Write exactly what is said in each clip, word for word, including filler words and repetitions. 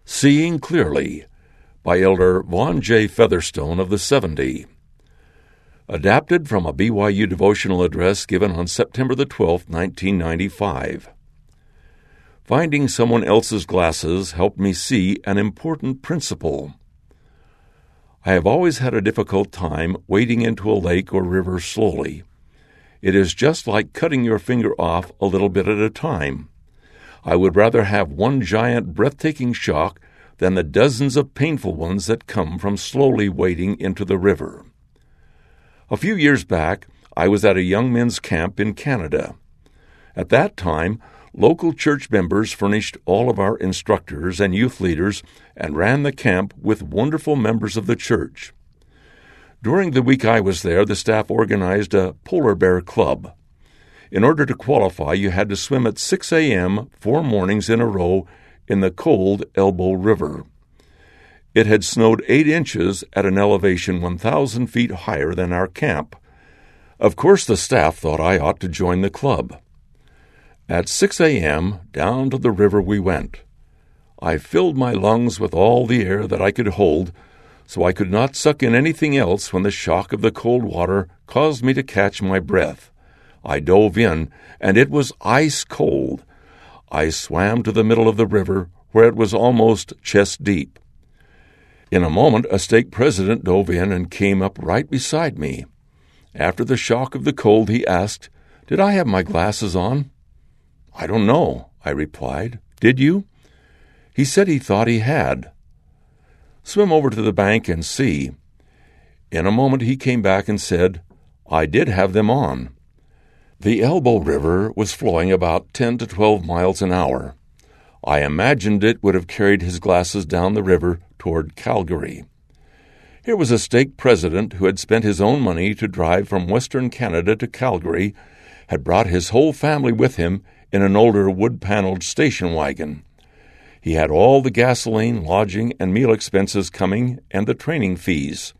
Seeing Clearly by Elder Vaughn J. Featherstone of the seventy. Adapted from a B Y U devotional address given on September the twelfth, nineteen ninety-five. Finding someone else's glasses helped me see an important principle. I have always had a difficult time wading into a lake or river slowly. It is just like cutting your finger off a little bit at a time. I would rather have one giant, breathtaking shock than the dozens of painful ones that come from slowly wading into the river. A few years back, I was at a young men's camp in Canada. At that time, local church members furnished all of our instructors and youth leaders and ran the camp with wonderful members of the church. During the week I was there, the staff organized a polar bear club. In order to qualify, you had to swim at six a.m. four mornings in a row in the cold Elbow River. It had snowed eight inches at an elevation one thousand feet higher than our camp. Of course, the staff thought I ought to join the club. At six a.m., down to the river we went. I filled my lungs with all the air that I could hold, so I could not suck in anything else when the shock of the cold water caused me to catch my breath. I dove in, and it was ice cold. I swam to the middle of the river, where it was almost chest deep. In a moment, a stake president dove in and came up right beside me. After the shock of the cold, he asked, "Did I have my glasses on?" "I don't know," I replied. "Did you?" He said he thought he had. "Swim over to the bank and see." In a moment he came back and said, "I did have them on." The Elbow River was flowing about ten to twelve miles an hour. I imagined it would have carried his glasses down the river toward Calgary. Here was a stake president who had spent his own money to drive from Western Canada to Calgary, had brought his whole family with him in an older wood-paneled station wagon. He had all the gasoline, lodging, and meal expenses coming, and the training fees.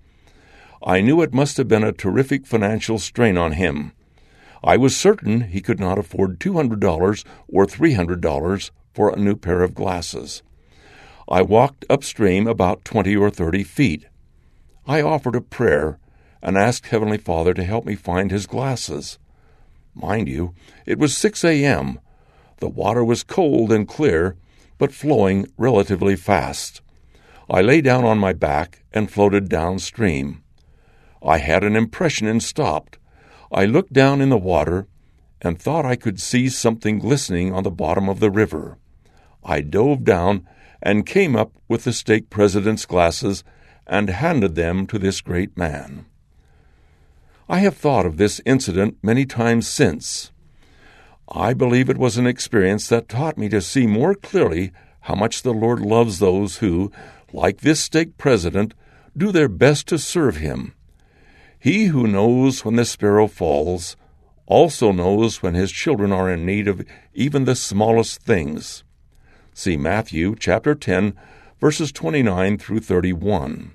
I knew it must have been a terrific financial strain on him. I was certain he could not afford two hundred dollars or three hundred dollars for a new pair of glasses. I walked upstream about twenty or thirty feet. I offered a prayer and asked Heavenly Father to help me find his glasses. Mind you, it was six a.m. The water was cold and clear, but flowing relatively fast. I lay down on my back and floated downstream. I had an impression and stopped. I looked down in the water and thought I could see something glistening on the bottom of the river. I dove down and came up with the stake president's glasses and handed them to this great man. I have thought of this incident many times since. I believe it was an experience that taught me to see more clearly how much the Lord loves those who, like this stake president, do their best to serve him. He who knows when the sparrow falls also knows when his children are in need of even the smallest things. See Matthew chapter ten, verses twenty-nine through thirty-one.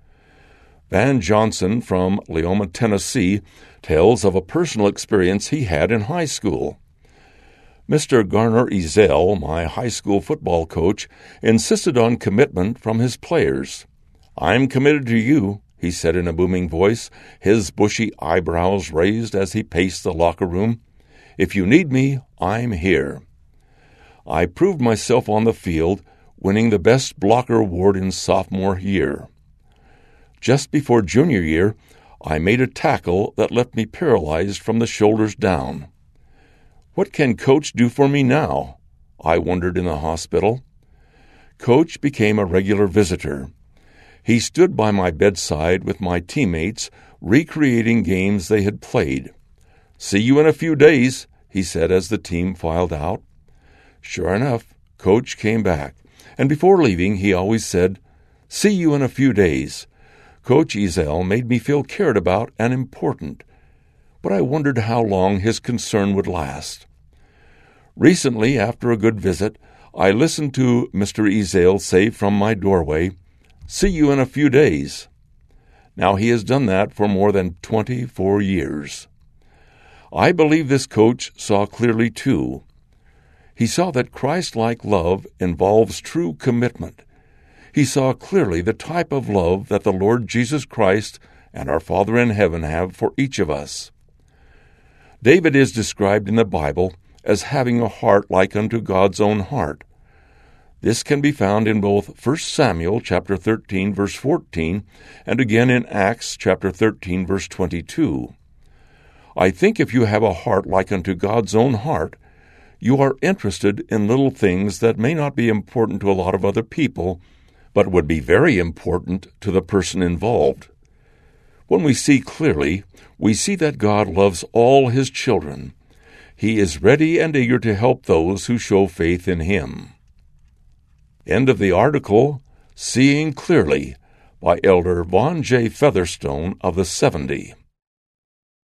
Van Johnson from Leoma, Tennessee, tells of a personal experience he had in high school. Mister Garner Ezel, my high school football coach, insisted on commitment from his players. "I'm committed to you," he said in a booming voice, his bushy eyebrows raised as he paced the locker room. "If you need me, I'm here." I proved myself on the field, winning the Best Blocker award in sophomore year. Just before junior year, I made a tackle that left me paralyzed from the shoulders down. What can Coach do for me now? I wondered in the hospital. Coach became a regular visitor. He stood by my bedside with my teammates, recreating games they had played. "See you in a few days," he said as the team filed out. Sure enough, Coach came back, and before leaving he always said, "See you in a few days." Coach Ezel made me feel cared about and important, but I wondered how long his concern would last. Recently, after a good visit, I listened to Mister Ezel say from my doorway, "See you in a few days." Now he has done that for more than twenty-four years. I believe this coach saw clearly, too. He saw that Christ-like love involves true commitment. He saw clearly the type of love that the Lord Jesus Christ and our Father in heaven have for each of us. David is described in the Bible as having a heart like unto God's own heart. This can be found in both First Samuel chapter thirteen, verse fourteen, and again in Acts chapter thirteen, verse twenty-two. I think if you have a heart like unto God's own heart, you are interested in little things that may not be important to a lot of other people, but would be very important to the person involved. When we see clearly, we see that God loves all His children. He is ready and eager to help those who show faith in Him. End of the article, Seeing Clearly, by Elder Vaughn J. Featherstone of the seventy.